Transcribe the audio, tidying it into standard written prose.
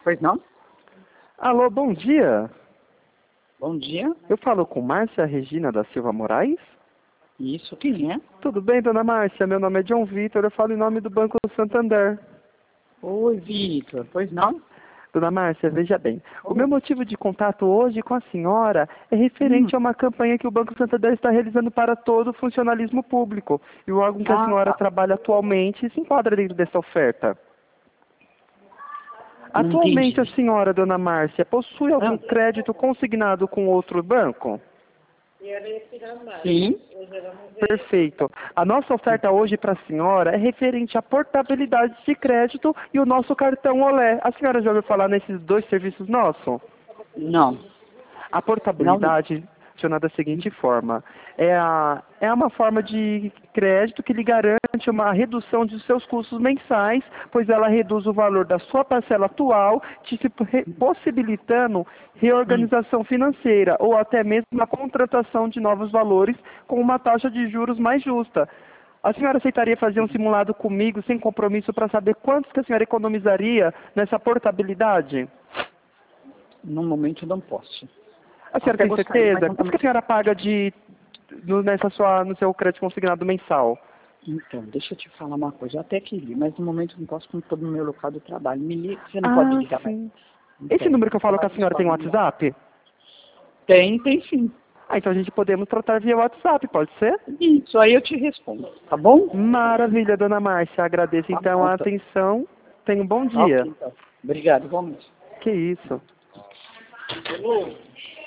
Pois não? Alô, bom dia. Bom dia. Eu falo com Márcia Regina da Silva Moraes? Isso, quem é? Tudo bem, dona Márcia? Meu nome é John Vitor, eu falo em nome do Banco Santander. Oi, Vitor. Pois não? Dona Márcia, veja bem, o meu Oi. motivo de contato hoje com a senhora é Hum. referente a uma campanha que o Banco Santander está realizando para todo o funcionalismo público. E o órgão que a Ah, senhora tá. trabalha atualmente se enquadra dentro dessa oferta. Não Atualmente, a entendi. senhora, dona Márcia, possui algum Ah, crédito consignado com outro banco? sim. Perfeito. A nossa oferta hoje para a senhora é referente à portabilidade de crédito e o nosso cartão Olé. A senhora já ouviu falar nesses dois serviços nossos? Não. A Não. portabilidade funciona da seguinte forma. É uma forma de crédito que lhe garante uma redução de seus custos mensais, pois ela reduz o valor da sua parcela atual, possibilitando Hum. reorganização financeira ou até mesmo a contratação de novos valores com uma taxa de juros mais justa. A senhora aceitaria fazer um simulado comigo sem compromisso para saber quantos que a senhora economizaria nessa portabilidade? No momento não posso. A senhora Até tem gostaria, mas certeza? no Quanto que a momento. senhora paga no seu crédito consignado mensal? Então, deixa eu te falar uma coisa. Eu até queria, mas no momento não posso, porque estou no meu local de trabalho. Me liga, você não pode Ah, ligar mais. sim. Esse Então, número que eu falo que falar a isso senhora tem pode ligar. WhatsApp? Tem sim. Ah, então a gente podemos tratar via WhatsApp, pode ser? Isso, aí eu te respondo, tá bom? Maravilha, dona Márcia. Agradeço Tá então bom, a então. atenção. Tenha um bom Ok, dia. então. Obrigado, igualmente. Que isso.